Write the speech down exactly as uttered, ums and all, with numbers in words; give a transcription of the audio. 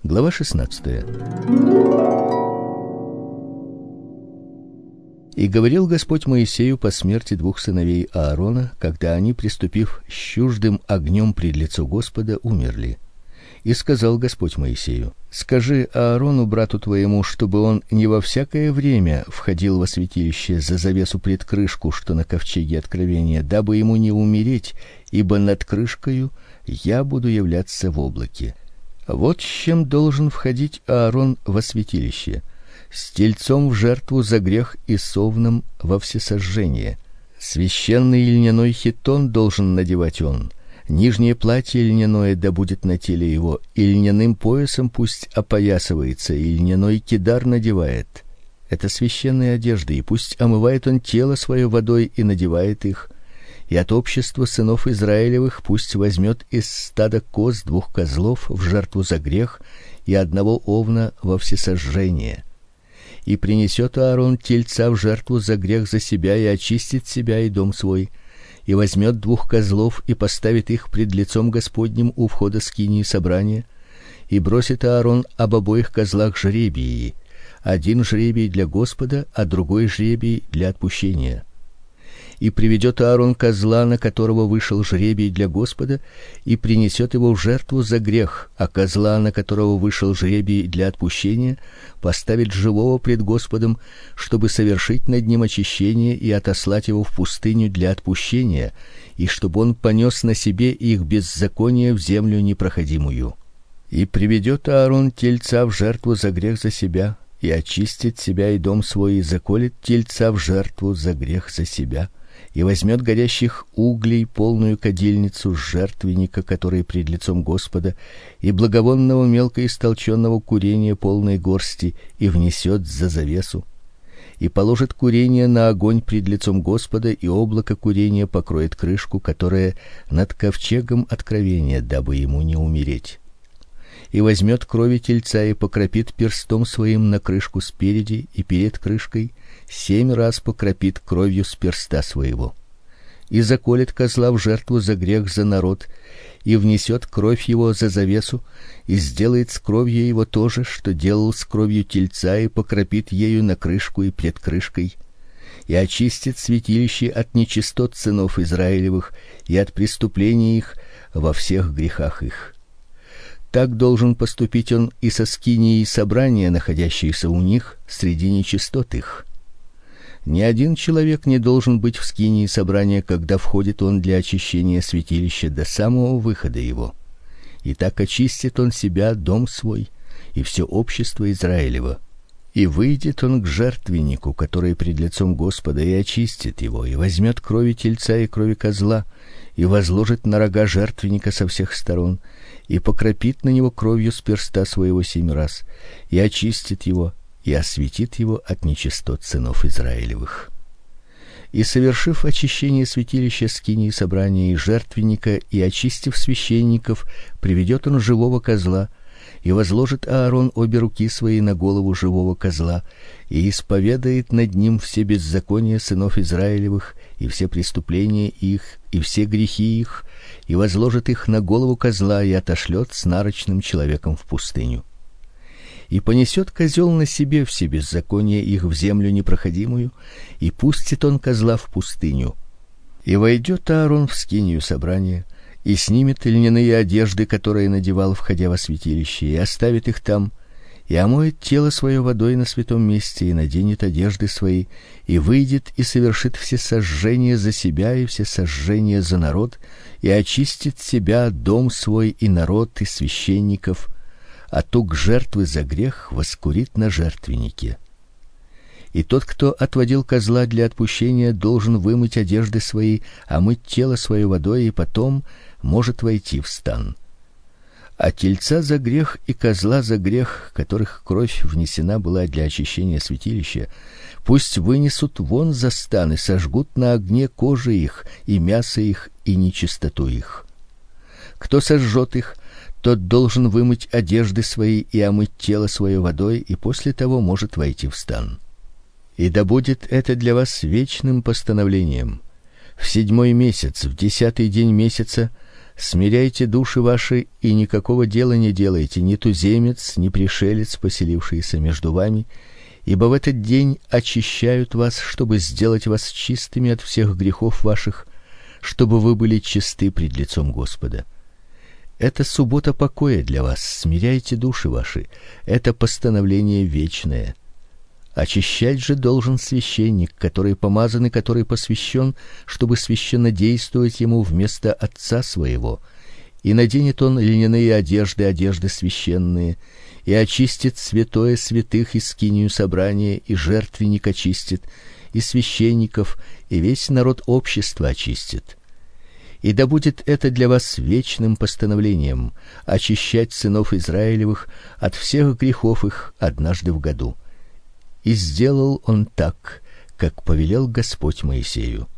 Глава шестнадцатая. И говорил Господь Моисею по смерти двух сыновей Аарона, когда они, приступив с чуждым огнем пред лицо Господа, умерли. И сказал Господь Моисею: скажи Аарону, брату твоему, чтобы он не во всякое время входил во святилище за завесу пред крышку, что на ковчеге откровения, дабы ему не умереть, ибо над крышкою я буду являться в облаке. Вот с чем должен входить Аарон во святилище: с тельцом в жертву за грех и совном во всесожжение. Священный льняной хитон должен надевать он. Нижнее платье льняное да будет на теле его, и льняным поясом пусть опоясывается, и льняной кидар надевает. Это священные одежды, и пусть омывает он тело свое водой и надевает их. И от общества сынов Израилевых пусть возьмет из стада коз двух козлов в жертву за грех и одного овна во всесожжение. И принесет Аарон тельца в жертву за грех за себя и очистит себя и дом свой. И возьмет двух козлов и поставит их пред лицом Господним у входа скинии собрания, и бросит Аарон об обоих козлах жребии: один жребий для Господа, а другой жребий для отпущения. И приведет Аарон козла, на которого вышел жребий для Господа, и принесет его в жертву за грех, а козла, на которого вышел жребий для отпущения, поставит живого пред Господом, чтобы совершить над ним очищение и отослать его в пустыню для отпущения, и чтобы он понес на себе их беззаконие в землю непроходимую. И приведет Аарон тельца в жертву за грех за себя, и очистит себя и дом свой, и заколет тельца в жертву за грех за себя. И возьмет горящих углей полную кадильницу с жертвенника, который пред лицом Господа, и благовонного мелко истолченного курения полной горсти, и внесет за завесу. И положит курение на огонь пред лицом Господа, и облако курения покроет крышку, которая над ковчегом откровения, дабы ему не умереть. И возьмет крови тельца и покропит перстом своим на крышку спереди и перед крышкой, семь раз покропит кровью с перста своего. И заколет козла в жертву за грех за народ, и внесет кровь его за завесу, и сделает с кровью его то же, что делал с кровью тельца, и покропит ею на крышку и пред крышкой, и очистит святилище от нечистот сынов Израилевых и от преступлений их во всех грехах их. Так должен поступить он и со скинией собрания, находящейся у них среди нечистот их. Ни один человек не должен быть в скинии собрания, когда входит он для очищения святилища до самого выхода его. И так очистит он себя, дом свой и все общество Израилево. И выйдет он к жертвеннику, который пред лицом Господа, и очистит его, и возьмет крови тельца и крови козла, и возложит на рога жертвенника со всех сторон, и покропит на него кровью с перста своего семь раз, и очистит его, и осветит его от нечистот сынов Израилевых. И совершив очищение святилища, скинии собрания и жертвенника, и очистив священников, приведет он живого козла, и возложит Аарон обе руки свои на голову живого козла, и исповедает над ним все беззакония сынов Израилевых и все преступления их и все грехи их, и возложит их на голову козла и отошлет с нарочным человеком в пустыню. И понесет козел на себе все беззакония их в землю непроходимую, и пустит он козла в пустыню. И войдет Аарон в скинию собрания, и снимет льняные одежды, которые надевал, входя во святилище, и оставит их там, и омоет тело свое водой на святом месте, и наденет одежды свои, и выйдет и совершит все сожжения за себя и все сожжения за народ, и очистит себя, дом свой и народ и священников, а тук жертвы за грех воскурит на жертвеннике. И тот, кто отводил козла для отпущения, должен вымыть одежды свои, омыть тело свое водой, и потом может войти в стан. А тельца за грех и козла за грех, которых кровь внесена была для очищения святилища, пусть вынесут вон за стан и сожгут на огне кожи их и мясо их и нечистоту их. Кто сожжет их, тот должен вымыть одежды свои и омыть тело свое водой, и после того может войти в стан. И да будет это для вас вечным постановлением: в седьмой месяц, в десятый день месяца Смиряйте души ваши и никакого дела не делайте, ни туземец, ни пришелец, поселившийся между вами, ибо в этот день очищают вас, чтобы сделать вас чистыми от всех грехов ваших, чтобы вы были чисты пред лицом Господа. Это суббота покоя для вас, смиряйте души ваши, это постановление вечное. Очищать же должен священник, который помазан и который посвящен, чтобы священно действовать ему вместо отца своего. И наденет он льняные одежды, одежды священные, и очистит святое святых и скинию собрания, и жертвенник очистит, и священников, и весь народ общества очистит. И да будет это для вас вечным постановлением очищать сынов Израилевых от всех грехов их однажды в году. И сделал он так, как повелел Господь Моисею.